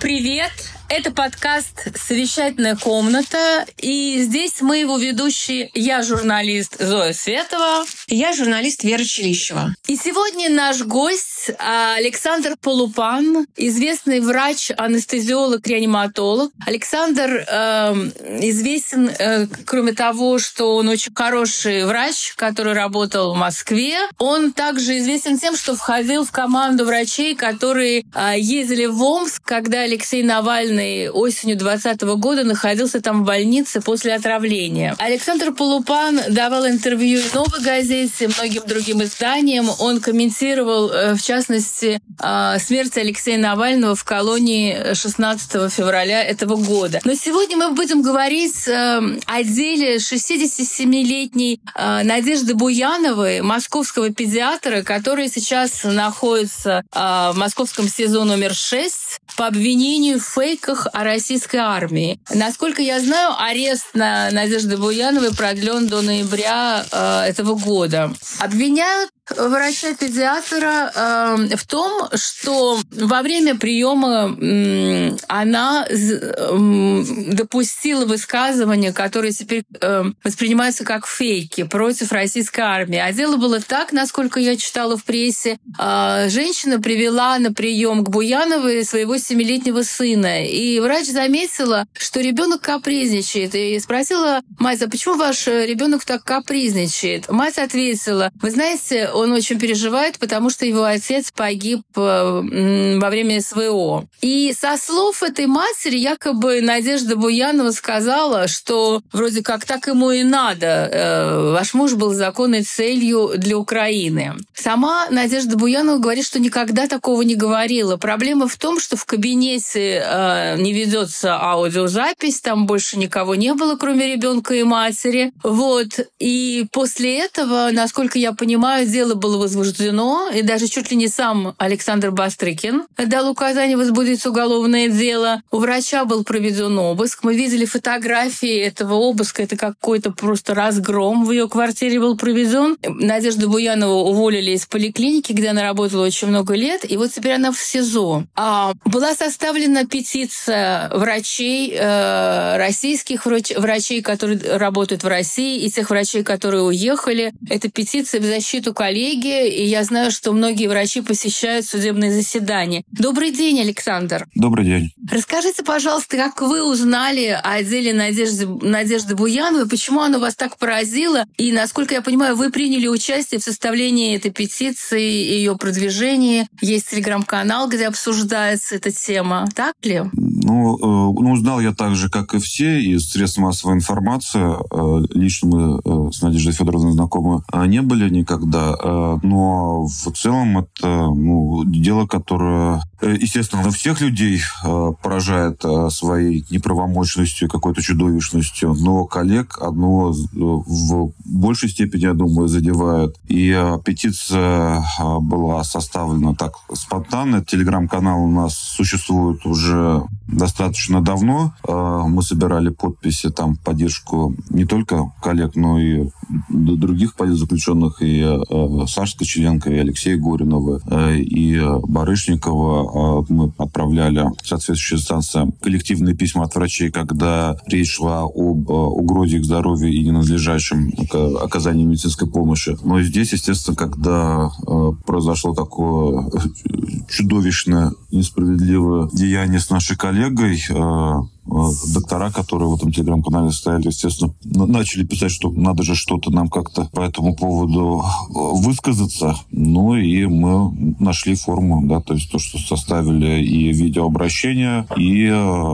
Привет! Это подкаст «Совещательная комната». И здесь мы его ведущие. Я журналист Зоя Светова. И я журналист Вера Челищева. И сегодня наш гость Александр Полупан, известный врач, анестезиолог, реаниматолог. Александр известен, кроме того, что он очень хороший врач, который работал в Москве. Он также известен тем, что входил в команду врачей, которые ездили в Омск, когда Алексей Навальный осенью 2020 года находился там в больнице после отравления. Александр Полупан давал интервью «Новой газете», многим другим изданиям. Он комментировал, в частности, смерть Алексея Навального в колонии 16 февраля этого года. Но сегодня мы будем говорить о деле 67-летней Надежды Буяновой, московского педиатра, которая сейчас находится в московском СИЗО номер 6 по обвинению в фейках о российской армии. Насколько я знаю, арест на Надежды Буяновой продлен до ноября этого года. Обвиняют врача-педиатра в том, что во время приема она допустила высказывания, которые теперь воспринимаются как фейки против российской армии. А дело было так, насколько я читала в прессе. Женщина привела на прием к Буяновой своего 7-летнего сына. И врач заметила, что ребенок капризничает. И спросила мать: а почему ваш ребенок так капризничает? Мать ответила: вы знаете, он очень переживает, потому что его отец погиб во время СВО. И со слов этой матери якобы Надежда Буянова сказала, что вроде как так ему и надо. Ваш муж был законной целью для Украины. Сама Надежда Буянова говорит, что никогда такого не говорила. Проблема в том, что в кабинете не ведется аудиозапись, там больше никого не было, кроме ребенка и матери. Вот. И после этого, насколько я понимаю, дело было возбуждено, и даже чуть ли не сам Александр Бастрыкин дал указание возбудить уголовное дело. У врача был проведен обыск. Мы видели фотографии этого обыска. Это какой-то просто разгром в ее квартире был проведен. Надежду Буянову уволили из поликлиники, где она работала очень много лет, и вот теперь она в СИЗО. Была составлена петиция врачей, российских врачей, которые работают в России, и тех врачей, которые уехали. Это петиция в защиту коллеги, и я знаю, что многие врачи посещают судебные заседания. Добрый день, Александр. Добрый день. Расскажите, пожалуйста, как вы узнали о деле Надежды Буяновой, почему оно вас так поразило, и, насколько я понимаю, вы приняли участие в составлении этой петиции, ее продвижении. Есть телеграм-канал, где обсуждается эта тема. Так ли? Узнал я так же, как и все, из средств массовой информации. Лично мы с Надеждой Федоровной знакомы не были никогда, но в целом это дело, которое, естественно, всех людей поражает своей неправомочностью, какой-то чудовищностью, но коллег одно в большей степени, я думаю, задевает. И петиция была составлена так спонтанно. Телеграм-канал у нас существует уже достаточно давно. Мы собирали подписи там в поддержку не только коллег, но и других политзаключенных, и Саши Кочеленко, и Алексея Горинова, и Барышникова. Мы отправляли в соответствующие инстанции коллективные письма от врачей, когда речь шла об угрозе их здоровью и ненадлежащем оказании медицинской помощи. Но здесь, естественно, когда произошло такое чудовищное, несправедливое деяние с нашей коллегой, доктора, которые в этом телеграм-канале стояли, естественно, начали писать, что надо же что-то нам как-то по этому поводу высказаться. Ну и мы нашли форму, да, то есть то, что составили и видеообращение, и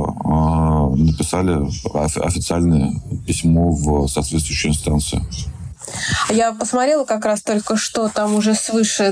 написали официальное письмо в соответствующей инстанции. Я посмотрела как раз только что, там уже свыше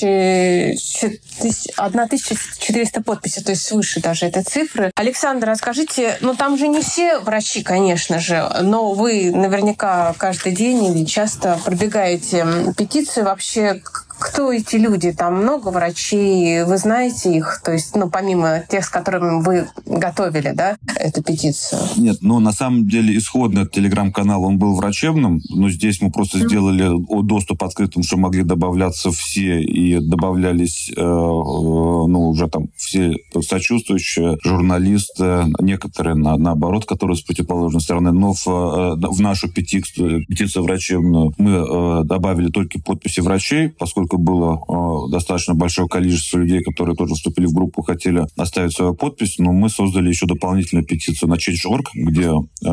1400 подписей, то есть свыше даже этой цифры. Александр, расскажите, там же не все врачи, конечно же, но вы наверняка каждый день или часто пробегаете петиции. Вообще, кто эти люди? Там много врачей, вы знаете их? То есть, помимо тех, с которыми вы готовили, да, эту петицию? Нет, на самом деле исходно телеграм-канал, он был врачебным, но здесь мы просто сделали доступ открытым, что могли добавляться все, и добавлялись, уже там все сочувствующие, журналисты, некоторые, наоборот, которые с противоположной стороны. Но в нашу петицию врачебную мы добавили только подписи врачей, поскольку было достаточно большое количество людей, которые тоже вступили в группу, хотели оставить свою подпись, но мы создали еще дополнительную петицию на Change.org, где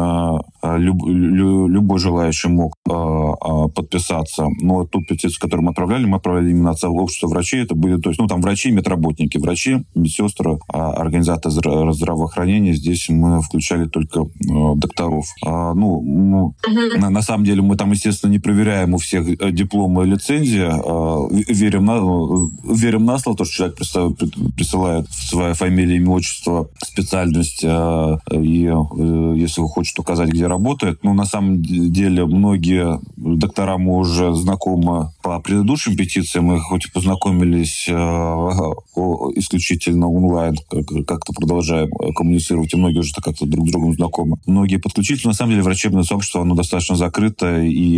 любой желающий мог подписаться. Но ту петицию, которую мы отправляли именно от общества врачей. Это были, то есть, там врачи, медработники, врачи, медсестры, организаторы здравоохранения. Здесь мы включали только докторов. На самом деле мы там, естественно, не проверяем у всех дипломы и лицензии. Верим на слово, то, что человек присылает своя фамилия, имя, отчество, специальность, и если хочет указать, где работает. На самом деле многие доктора мы уже знакомы по предыдущим петициям. Мы хоть и познакомились исключительно онлайн, как-то продолжаем коммуницировать, и многие уже как-то друг с другом знакомы. Многие подключились. На самом деле врачебное сообщество, оно достаточно закрыто, и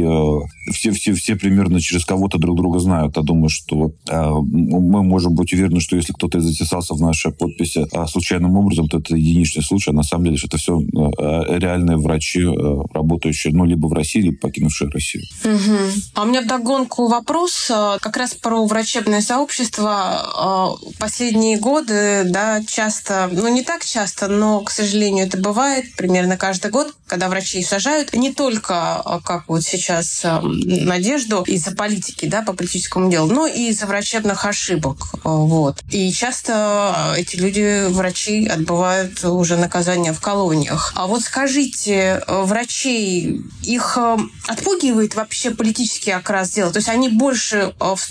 все примерно через кого-то друг друга знают. Я думаю, что мы можем быть уверены, что если кто-то затесался в наши подписи случайным образом, то это единичный случай. А на самом деле, что это все реальные врачи, работающие либо в России, либо покинувшие Россию. Угу. А у меня вдогонку вопрос как раз про врачебное сообщество. Последние годы, да, часто, не так часто, но, к сожалению, это бывает примерно каждый год, когда врачей сажают не только, как вот сейчас, Надежду из-за политики, да, по политическому делу, но и из-за врачебных ошибок. Вот. И часто эти люди, врачи, отбывают уже наказание в колониях. А вот скажите, врачей, их отпугивает вообще политический окрас дела? То есть они больше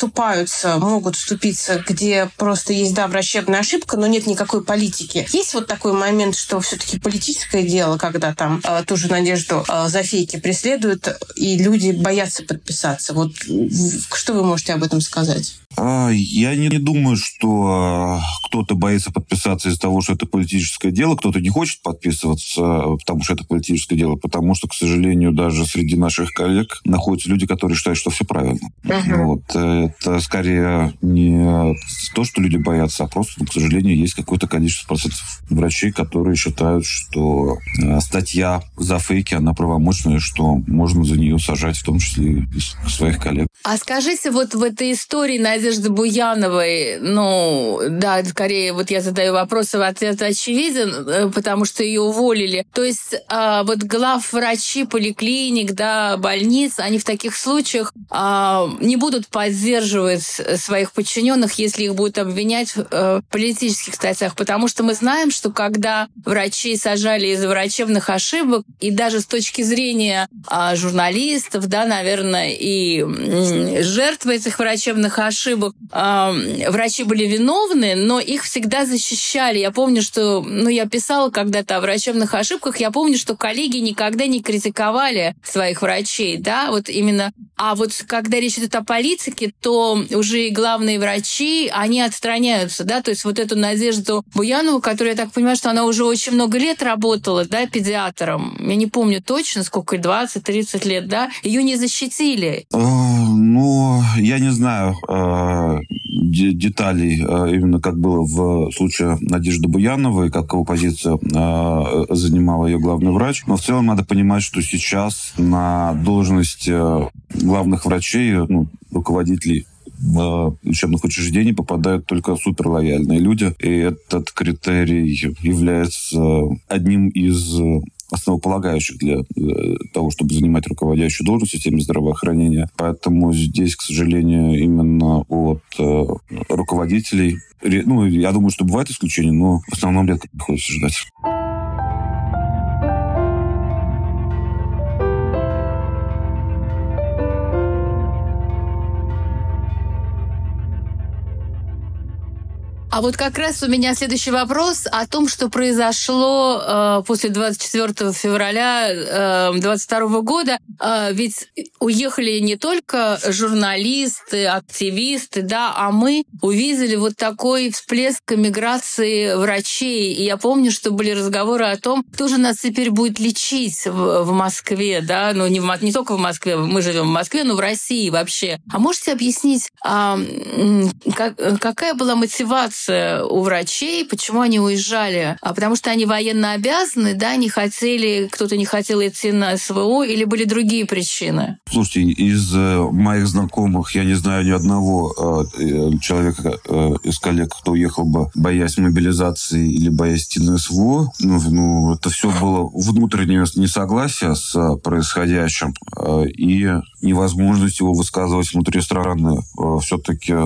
могут вступиться, где просто есть, да, врачебная ошибка, но нет никакой политики. Есть вот такой момент, что все-таки политическое дело, когда там ту же Надежду за фейки преследуют, и люди боятся подписаться. Вот что вы можете об этом сказать? Я не думаю, что кто-то боится подписаться из-за того, что это политическое дело. Кто-то не хочет подписываться, потому что это политическое дело. Потому что, к сожалению, даже среди наших коллег находятся люди, которые считают, что все правильно. Вот. Это скорее не то, что люди боятся, а просто, к сожалению, есть какое-то количество процентов врачей, которые считают, что статья за фейки, она правомочная, что можно за нее сажать, в том числе и своих коллег. А скажите, вот в этой истории Надежды Буяновой, да, скорее, вот я задаю вопрос, ответ очевиден, потому что ее уволили. То есть вот главврачи поликлиник, да, больниц, они в таких случаях не будут поддерживать своих подчиненных, если их будут обвинять в политических статьях, потому что мы знаем, что когда врачей сажали из-за врачебных ошибок, и даже с точки зрения журналистов, да, наверное, и жертвы этих врачебных ошибок, врачи были виновны, но их всегда защищали. Я помню, что, я писала когда-то о врачебных ошибках, я помню, что коллеги никогда не критиковали своих врачей, да, вот именно. А вот когда речь идет о политике, то уже и главные врачи, они отстраняются, да, то есть вот эту Надежду Буянову, которая, я так понимаю, что она уже очень много лет работала, да, педиатром, я не помню точно, сколько, 20-30 лет, да, ее не защитили. Я не знаю деталей, именно как было в случае Надежды Буяновой, какую позицию занимала ее главный врач. Но в целом надо понимать, что сейчас на должности главных врачей, руководителей учебных учреждений попадают только суперлояльные люди. И этот критерий является одним из основополагающих для того, чтобы занимать руководящую должность в системе здравоохранения. Поэтому здесь, к сожалению, именно от руководителей, я думаю, что бывают исключения, но в основном редко приходится ждать. А вот как раз у меня следующий вопрос о том, что произошло после 24 февраля 2022 года. Ведь уехали не только журналисты, активисты, да, а мы увидели вот такой всплеск миграции врачей. И я помню, что были разговоры о том, кто же нас теперь будет лечить в Москве, да, ну не только в Москве, мы живем в Москве, но в России вообще. А можете объяснить, какая была мотивация у врачей, почему они уезжали? Потому что они военно обязаны, да, не хотели, кто-то не хотел идти на СВО, или были другие причины? Слушайте, из моих знакомых я не знаю ни одного человека из коллег, кто уехал бы, боясь мобилизации или боясь идти на СВО. Ну, это все было внутреннее несогласие с происходящим и невозможность его высказывать внутри страны. Все-таки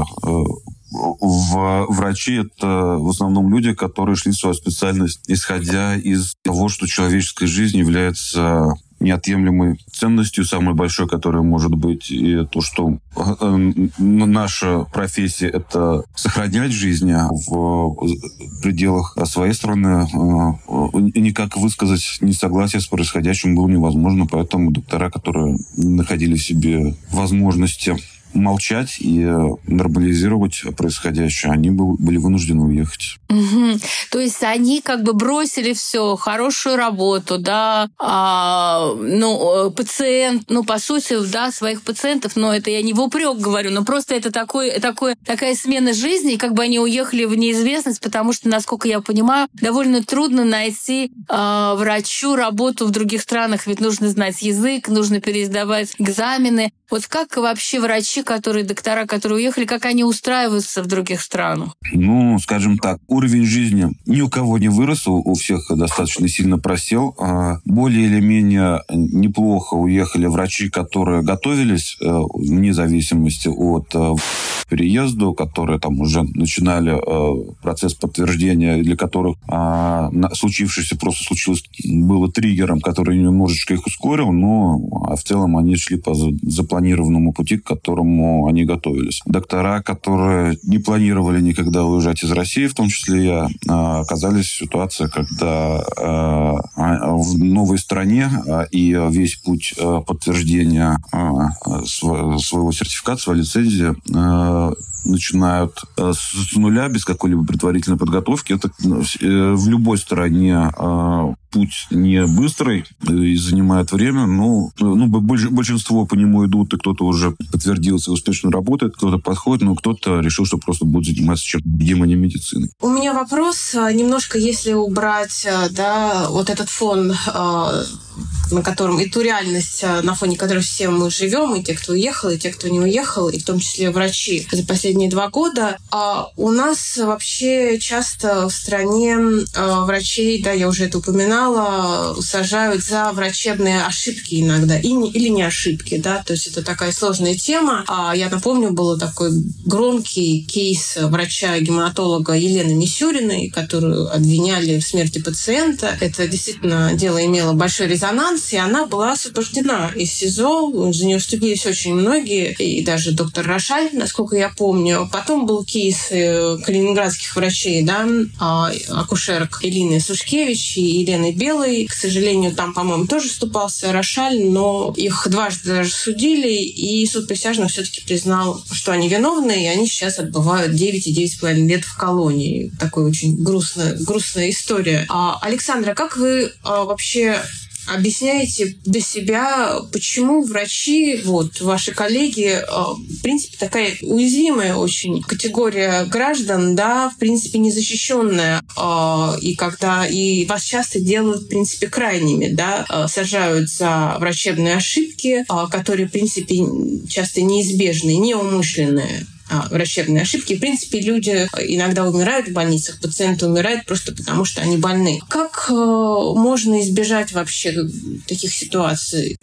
врачи — это в основном люди, которые шли в свою специальность, исходя из того, что человеческая жизнь является неотъемлемой ценностью, самой большой, которая может быть, и то, что наша профессия — это сохранять жизнь, а в пределах своей страны никак высказать несогласие с происходящим было невозможно, поэтому доктора, которые не находили в себе возможности молчать и нормализировать происходящее, они были вынуждены уехать. Угу. То есть они как бы бросили все, хорошую работу, да, пациент, по сути, да, своих пациентов, но это я не в упрек говорю, но просто это такая смена жизни, и как бы они уехали в неизвестность, потому что, насколько я понимаю, довольно трудно найти врачу работу в других странах, ведь нужно знать язык, нужно пересдавать экзамены. Вот как вообще врачи, доктора, которые уехали, как они устраиваются в других странах? Скажем так, уровень жизни ни у кого не вырос, у всех достаточно сильно просел. Более или менее неплохо уехали врачи, которые готовились, вне зависимости от переезду, которые там уже начинали процесс подтверждения, для которых случившееся было триггером, который немножечко их ускорил, но в целом они шли по запланированному пути, к которому они готовились. Доктора, которые не планировали никогда уезжать из России, в том числе я, оказались в ситуации, когда в новой стране и весь путь подтверждения своего сертификата, своей лицензии начинают с нуля, без какой-либо предварительной подготовки. Это в любой стране путь не быстрый и занимает время, но большинство по нему идут, и кто-то уже подтвердился, успешно работает, кто-то подходит, но кто-то решил, что просто будет заниматься чем-то другим, а не медициной. У меня вопрос, немножко если убрать, вот этот фон, на котором и ту реальность, на фоне которой все мы живем, и те, кто уехал, и те, кто не уехал, и в том числе врачи за последние 2 года. У нас вообще часто в стране врачей, я уже это упоминала, сажают за врачебные ошибки иногда, или не ошибки, то есть это такая сложная тема. Я напомню, был такой громкий кейс врача-гематолога Елены Мисюриной, которую обвиняли в смерти пациента. Это действительно дело имело большой резонанс, и она была освобождена из СИЗО. За нее вступились очень многие, и даже доктор Рошаль, насколько я помню. Потом был кейс калининградских врачей, акушерок Элины Сушкевич и Елены Белой. К сожалению, там, по-моему, тоже вступался Рошаль, но их дважды даже судили, и суд присяжных все-таки признал, что они виновны, и они сейчас отбывают 9 и 9,5 лет в колонии. Такая очень грустная история. Александра, как вы вообще объясняете для себя, почему врачи, ваши коллеги, в принципе, такая уязвимая очень категория граждан, в принципе, незащищенная, и вас часто делают, в принципе, крайними, сажают за врачебные ошибки, которые, в принципе, часто неизбежны, неумышленные. Врачебные ошибки. В принципе, люди иногда умирают в больницах, пациенты умирают просто потому, что они больны. Как можно избежать вообще таких ситуаций?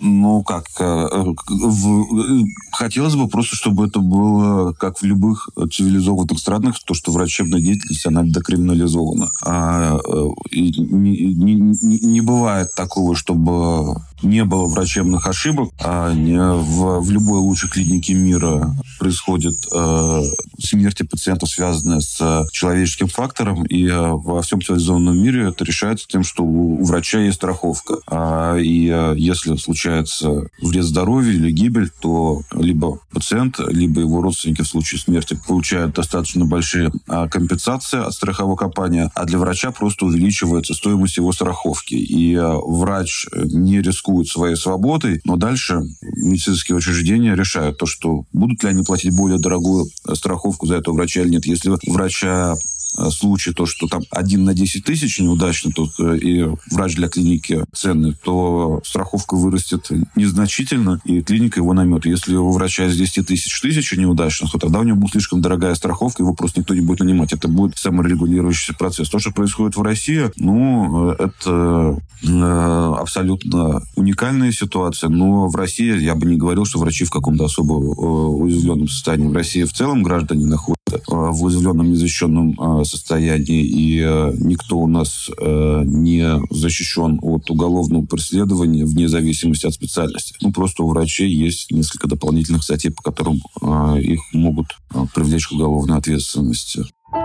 Хотелось бы просто, чтобы это было, как в любых цивилизованных странах, то, что врачебная деятельность, она декриминализована. Не бывает такого, чтобы не было врачебных ошибок. В любой лучшей клинике мира происходят смерти пациентов, связанные с человеческим фактором, и во всем цивилизованном мире это решается тем, что у врача есть страховка. И если случается вред здоровью или гибель, то либо пациент, либо его родственники в случае смерти получают достаточно большие компенсации от страховой компании, а для врача просто увеличивается стоимость его страховки. И врач не рискует своей свободой, но дальше медицинские учреждения решают то, что будут ли они платить более дорогую страховку за этого врача или нет. Если у врача случай, то, что там 1 на 10 тысяч неудачно, и врач для клиники ценный, то страховка вырастет незначительно, и клиника его наметит. Если у врача из 10 тысяч неудачных, то тогда у него будет слишком дорогая страховка, его просто никто не будет нанимать. Это будет саморегулирующийся процесс. То, что происходит в России, это абсолютно уникальная ситуация, но в России я бы не говорил, что врачи в каком-то особо уязвленном состоянии. В России в целом граждане находятся в уязвленном, незащищенном состоянии, и никто у нас не защищен от уголовного преследования вне зависимости от специальности. Просто у врачей есть несколько дополнительных статей, по которым их могут привлечь к уголовной ответственности.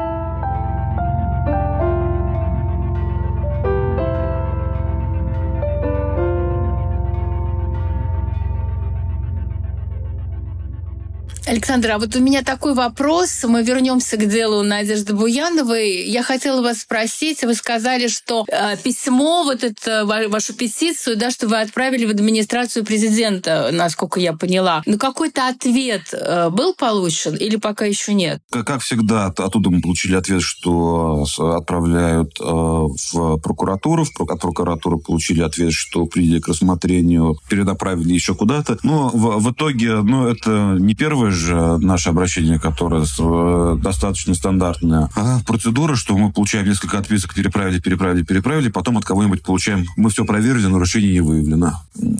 Александр, а вот у меня такой вопрос. Мы вернемся к делу Надежды Буяновой. Я хотела вас спросить. Вы сказали, что письмо, вот это, вашу петицию, да, что вы отправили в администрацию президента, насколько я поняла. Но какой-то ответ был получен или пока еще нет? Как всегда, оттуда мы получили ответ, что отправляют в прокуратуру. От прокуратуры получили ответ, что приняли к рассмотрению, перенаправили еще куда-то. Но в итоге, это не первое же наше обращение, которое достаточно стандартная процедура, что мы получаем несколько отписок, переправили, потом от кого-нибудь получаем, мы все проверили, нарушение не выявлено.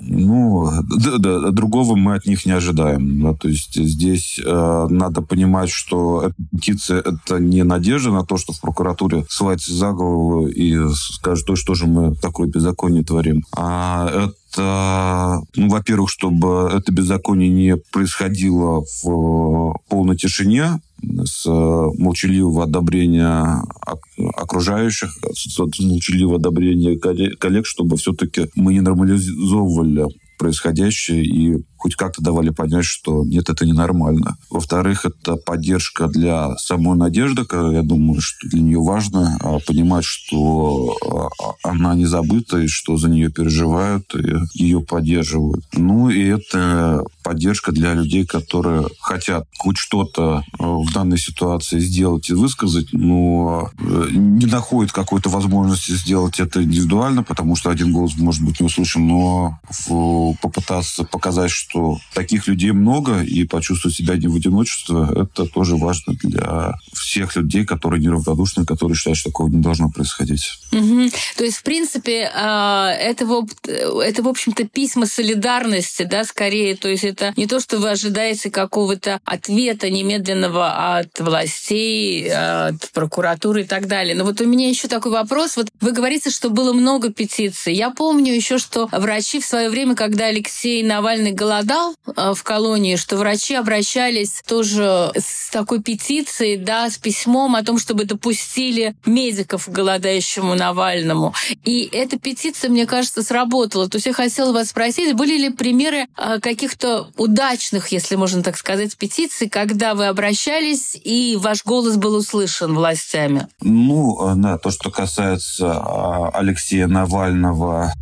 Другого мы от них не ожидаем. Да, то есть здесь надо понимать, что эта петиция — это не надежда на то, что в прокуратуре схватится за голову и скажут, что же мы такое беззаконие творим. Это, во-первых, чтобы это беззаконие не происходило в полной тишине, с молчаливого одобрения окружающих, с молчаливого одобрения коллег, чтобы все-таки мы не нормализовывали происходящее и хоть как-то давали понять, что нет, это ненормально. Во-вторых, это поддержка для самой Надежды. Я думаю, что для нее важно понимать, что она не забыта, и что за нее переживают, и ее поддерживают. И это поддержка для людей, которые хотят хоть что-то в данной ситуации сделать и высказать, но не находят какой-то возможности сделать это индивидуально, потому что один голос может быть не услышан, но попытаться показать, что таких людей много, и почувствовать себя не в одиночестве, это тоже важно для всех людей, которые неравнодушны, которые считают, что такого не должно происходить. Угу. То есть, в принципе, это, в общем-то, письма солидарности, да, скорее. То есть это не то, что вы ожидаете какого-то ответа немедленного от властей, от прокуратуры и так далее. Но вот у меня еще такой вопрос. Вот вы говорите, что было много петиций. Я помню еще, что врачи в свое время, когда Алексей Навальный голодал в колонии, что врачи обращались тоже с такой петицией, да, с письмом о том, чтобы допустили медиков к голодающему Навальному. И эта петиция, мне кажется, сработала. То есть я хотела вас спросить, были ли примеры каких-то удачных, если можно так сказать, петиций, когда вы обращались, и ваш голос был услышан властями? Да, то, что касается Алексея Навального,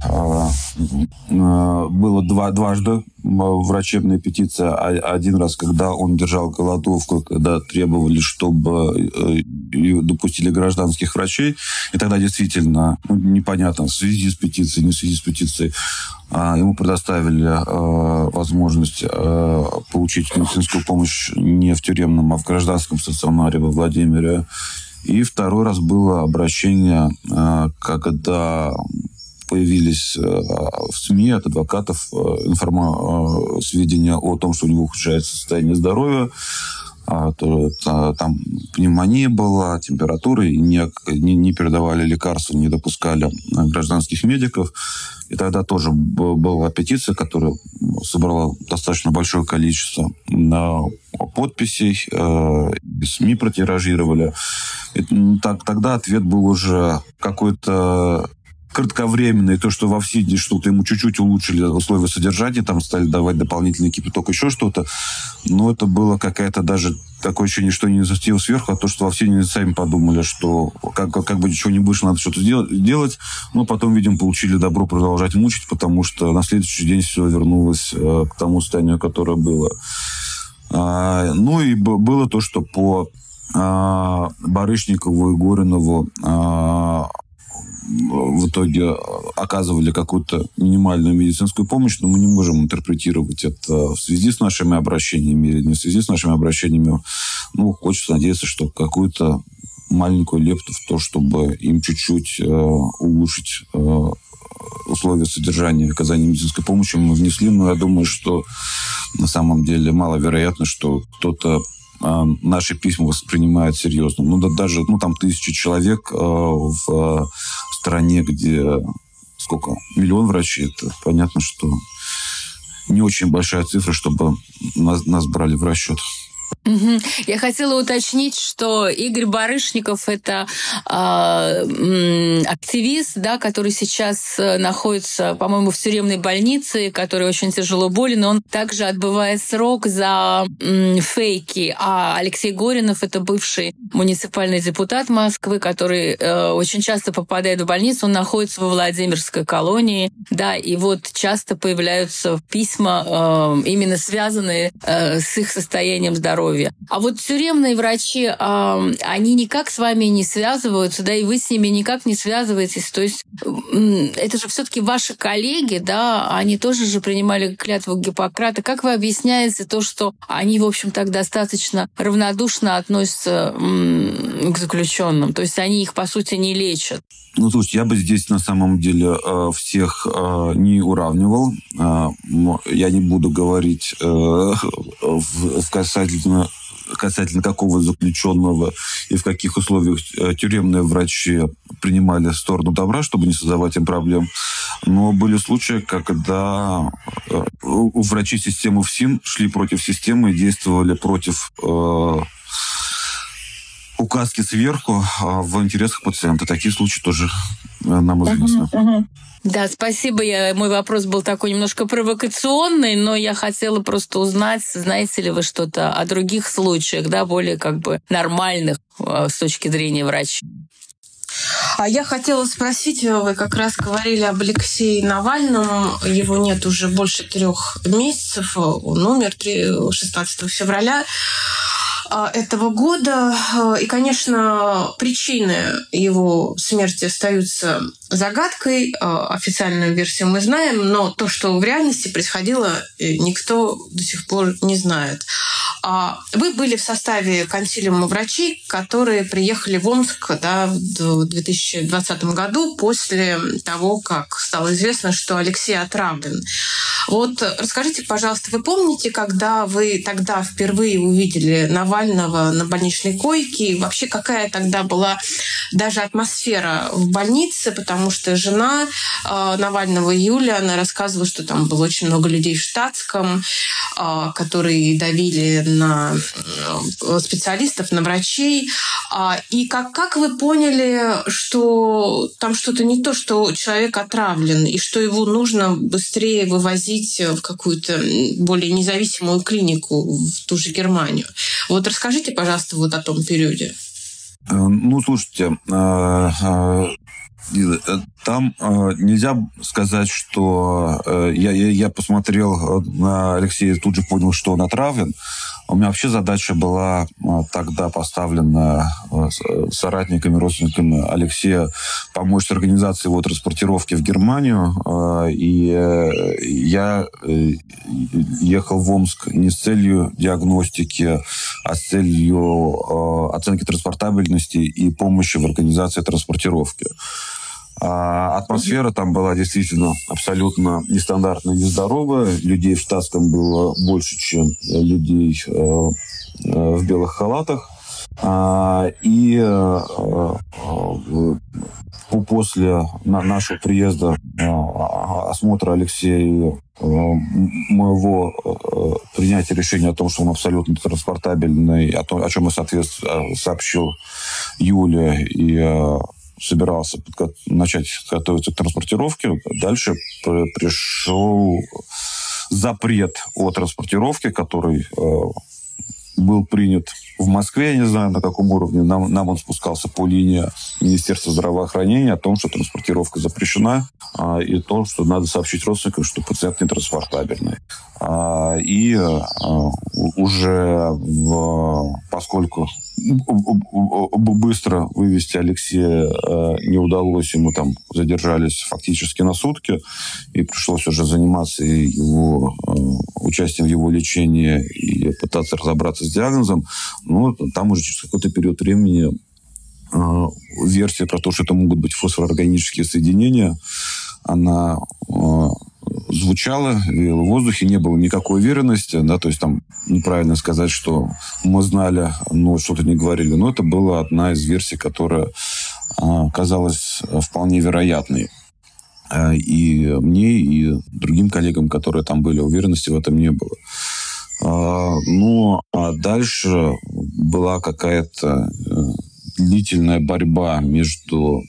было дважды врачебная петиция. Один раз, когда он держал голодовку, когда требовали, чтобы допустили гражданских врачей. И тогда действительно непонятно, в связи с петицией, не в связи с петицией, ему предоставили возможность получить медицинскую помощь не в тюремном, а в гражданском стационаре во Владимире. И второй раз было обращение, когда появились в СМИ от адвокатов сведения о том, что у него ухудшается состояние здоровья. там пневмония была, температура, и не передавали лекарства, не допускали гражданских медиков. И тогда тоже была петиция, которая собрала достаточно большое количество подписей, СМИ протиражировали. И тогда ответ был уже какой-то кратковременный, то, что во ВСИДе что-то ему чуть-чуть улучшили условия содержания, там стали давать дополнительный кипяток, еще что-то. Но это было какая-то даже такое ощущение, что не застело сверху, а то, что во ВСИДе сами подумали, что как бы ничего не вышло, надо что-то делать. Но потом, видимо, получили добро продолжать мучить, потому что на следующий день все вернулось к тому состоянию, которое было. Ну и было то, что по Барышникову и Горинову в итоге оказывали какую-то минимальную медицинскую помощь, но мы не можем интерпретировать это в связи с нашими обращениями или не в связи с нашими обращениями. Ну, хочется надеяться, что какую-то маленькую лепту в то, чтобы им чуть-чуть улучшить условия содержания и оказания медицинской помощи мы внесли. Но я думаю, что на самом деле маловероятно, что кто-то наши письма воспринимают серьезно. Ну, да, даже там 1000 человек в стране, где сколько? 1 миллион врачей. Это понятно, что не очень большая цифра, чтобы нас брали в расчет. Я хотела уточнить, что Игорь Барышников – это активист, да, который сейчас находится, по-моему, в тюремной больнице, который очень тяжело болен, он также отбывает срок за фейки. А Алексей Горинов – это бывший муниципальный депутат Москвы, который очень часто попадает в больницу, он находится во Владимирской колонии, да, и вот часто появляются письма, именно связанные с их состоянием здоровья. А вот тюремные врачи, они никак с вами не связываются, да, и вы с ними никак не связываетесь. То есть это же все-таки ваши коллеги, да, они тоже же принимали клятву Гиппократа. Как вы объясняете то, что они, в общем, так достаточно равнодушно относятся к заключенным? То есть они их, по сути, не лечат? Ну, слушайте, я бы здесь на самом деле всех не уравнивал. Я не буду говорить касательно какого заключенного и в каких условиях тюремные врачи принимали сторону добра, чтобы не создавать им проблем. Но были случаи, когда врачи системы ФСИН шли против системы и действовали против указки сверху в интересах пациента. Такие случаи тоже нам известны. Да, спасибо. Мой вопрос был такой немножко провокационный, но я хотела просто узнать, знаете ли вы что-то о других случаях, да, более как бы нормальных с точки зрения врача. А я хотела спросить, вы как раз говорили об Алексее Навальном, его нет уже больше 3 месяцев, он умер 16 февраля этого года. И, конечно, причины его смерти остаются загадкой. Официальную версию мы знаем, но то, что в реальности происходило, никто до сих пор не знает. Вы были в составе консилиума врачей, которые приехали в Омск, да, в 2020 году после того, как стало известно, что Алексей отравлен. Вот расскажите, пожалуйста, вы помните, когда вы тогда впервые увидели Навального на больничной койке? И вообще какая тогда была даже атмосфера в больнице? Потому что жена Навального, Юля, она рассказывала, что там было очень много людей в штатском, которые давили на специалистов, на врачей. И как вы поняли, что там что-то не то, что человек отравлен, и что его нужно быстрее вывозить в какую-то более независимую клинику, в ту же Германию? Вот расскажите, пожалуйста, вот о том периоде. Ну, слушайте, там нельзя сказать, что я посмотрел на Алексея и тут же понял, что он отравлен. У меня вообще задача была тогда поставлена соратниками, родственниками Алексея помочь с организацией его транспортировки в Германию. И я ехал в Омск не с целью диагностики, а с целью оценки транспортабельности и помощи в организации транспортировки. Атмосфера там была действительно абсолютно нестандартная, нездоровая. Людей в штатском было больше, чем людей в белых халатах. И после нашего приезда, осмотра Алексея, моего принятия решения о том, что он абсолютно транспортабельный, о чем я, соответственно, сообщил Юле и собирался начать готовиться к транспортировке. Дальше пришел запрет о транспортировке, который был принят в Москве, я не знаю, на каком уровне. Нам он спускался по линии Министерства здравоохранения о том, что транспортировка запрещена, и то, что надо сообщить родственникам, что пациент нетранспортабельный. И уже поскольку быстро вывести Алексея не удалось, ему там задержались фактически на сутки, и пришлось уже заниматься его участием в его лечении и пытаться разобраться с диагнозом. Но там уже через какой-то период времени версия про то, что это могут быть фосфороорганические соединения, она звучала, веяла в воздухе, не было никакой уверенности, да, то есть там неправильно сказать, что мы знали, но что-то не говорили, но это была одна из версий, которая казалась вполне вероятной. И мне, и другим коллегам, которые там были, уверенности в этом не было. Ну, а дальше была какая-то длительная борьба между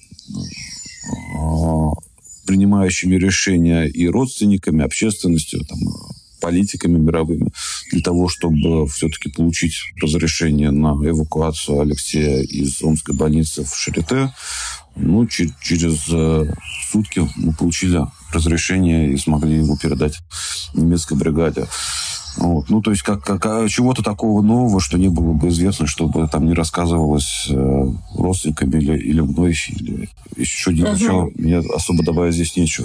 принимающими решения и родственниками, общественностью, там, политиками мировыми, для того, чтобы все-таки получить разрешение на эвакуацию Алексея из Омской больницы в Шарите. Ну, через сутки мы получили разрешение и смогли его передать немецкой бригаде. Вот. Ну, то есть, чего-то такого нового, что не было бы известно, чтобы там не рассказывалось родственниками или мной, или еще ничего. Мне особо добавить здесь нечего.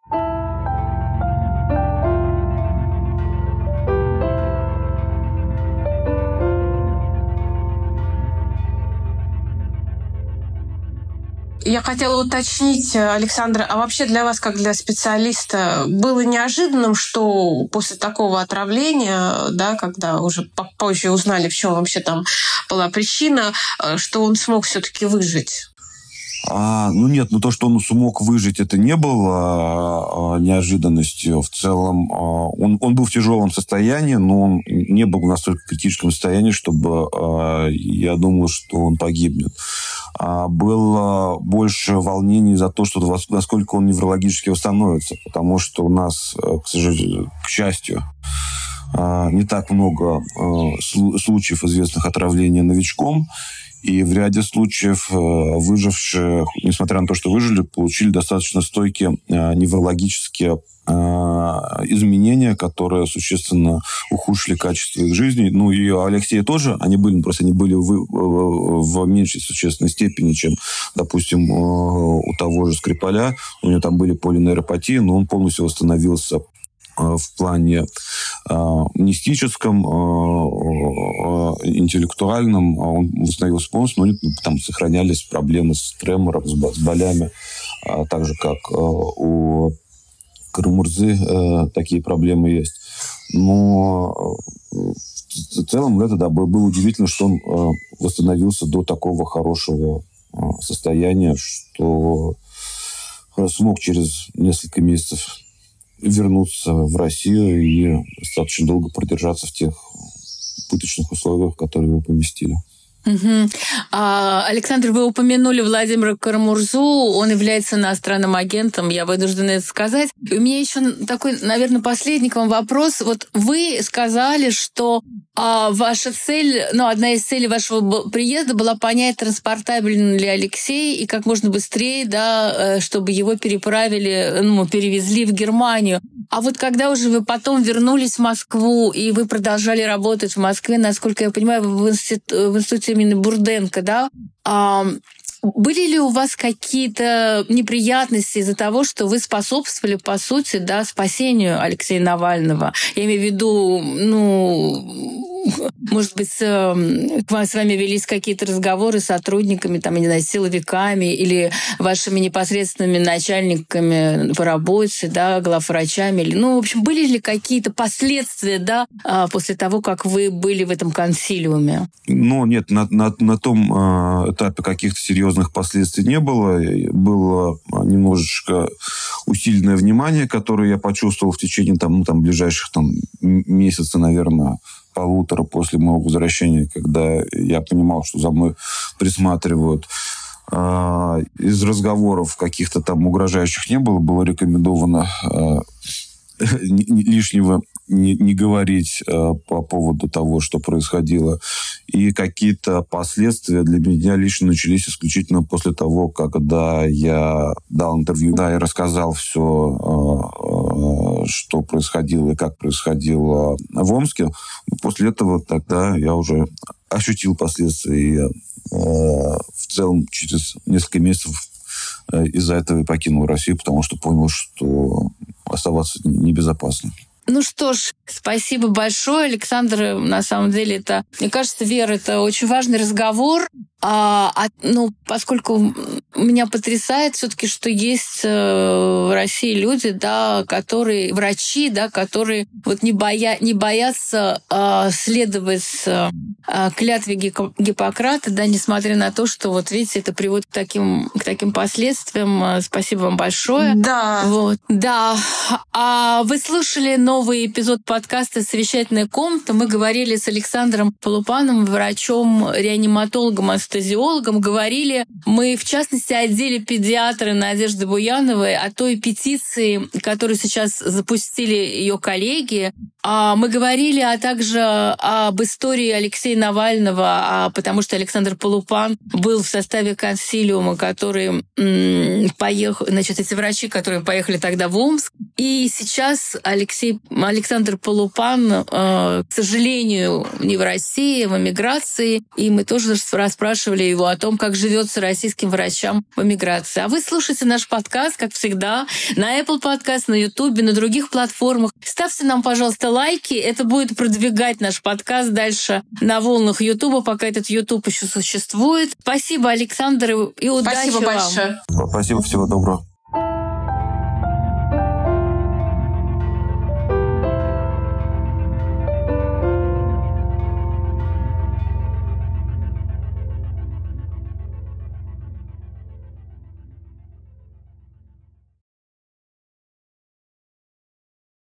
Я хотела уточнить, Александра, а вообще для вас, как для специалиста, было неожиданным, что после такого отравления, да, когда уже попозже узнали, в чем вообще там была причина, что он смог все-таки выжить? Ну нет, то, что он смог выжить, это не было неожиданностью. В целом, он был в тяжелом состоянии, но он не был в настолько критическом состоянии, чтобы я думал, что он погибнет. Было больше волнений за то, что насколько он неврологически восстановится, потому что у нас, к сожалению, к счастью, не так много случаев известных отравления новичком. И в ряде случаев выжившие, несмотря на то, что выжили, получили достаточно стойкие неврологические изменения, которые существенно ухудшили качество их жизни. Ну, и у Алексея тоже они были, просто они были в меньшей существенной степени, чем, допустим, у того же Скрипаля. У него там были полинейропатии, но он полностью восстановился в плане мнестическом, интеллектуальном. Он восстановился полностью, но там сохранялись проблемы с тремором, с болями, так же, как у Карамурзы такие проблемы есть. Но в целом это, да, было удивительно, что он восстановился до такого хорошего состояния, что смог через несколько месяцев вернуться в Россию и достаточно долго продержаться в тех пыточных условиях, в которые его поместили. Угу. Александр, вы упомянули Владимира Карамурзу, он является иностранным агентом, я вынуждена это сказать. У меня еще такой, наверное, последний к вам вопрос. Вот вы сказали, что ваша цель, одна из целей вашего приезда была понять, транспортабелен ли Алексей, и как можно быстрее, да, чтобы его перевезли в Германию. А вот когда уже вы потом вернулись в Москву, и вы продолжали работать в Москве, насколько я понимаю, в институте имени Бурденко, да, были ли у вас какие-то неприятности из-за того, что вы способствовали, по сути, да, спасению Алексея Навального? Я имею в виду, может быть, с вами велись какие-то разговоры с сотрудниками, там, я не знаю, с силовиками или вашими непосредственными начальниками по работе, да, главврачами? Или, в общем, были ли какие-то последствия, да, после того, как вы были в этом консилиуме? Нет, на том этапе каких-то серьезных последствий не было. Было немножечко усиленное внимание, которое я почувствовал в течение ближайших месяца, наверное, полутора после моего возвращения, когда я понимал, что за мной присматривают. Из разговоров каких-то там угрожающих не было. Было рекомендовано лишнего не говорить по поводу того, что происходило. И какие-то последствия для меня лично начались исключительно после того, когда я дал интервью, да, и рассказал все, что происходило и как происходило в Омске. После этого тогда я уже ощутил последствия. И в целом через несколько месяцев из-за этого и покинул Россию, потому что понял, что оставаться небезопасно. Ну что ж, спасибо большое, Александр. На самом деле, мне кажется, Вера, это очень важный разговор. Поскольку меня потрясает все-таки, что есть в России люди, да, врачи, да, которые не боятся следовать клятве Гиппократа, да, несмотря на то, что, видите, это приводит к таким последствиям. Спасибо вам большое. Да. Да. Вы слушали новый эпизод подкаста «Совещательная комната». Мы говорили с Александром Полупаном, врачом-реаниматологом, анестезиологом. Говорили мы, в частности, о деле педиатра Надежды Буяновой, о той петиции, которую сейчас запустили ее коллеги. Мы говорили также об истории Алексея Навального, потому что Александр Полупан был в составе консилиума, который поехал, эти врачи, которые поехали тогда в Омск. И сейчас Александр Полупан, к сожалению, не в России, в эмиграции. И мы тоже расспрашивали его о том, как живется российским врачам в эмиграции. А вы слушаете наш подкаст, как всегда, на Apple Podcast, на YouTube, на других платформах. Ставьте нам, пожалуйста, лайки. Это будет продвигать наш подкаст дальше на волнах YouTube, пока этот YouTube еще существует. Спасибо, Александр, и удачи вам. Спасибо большое. Спасибо, всего доброго.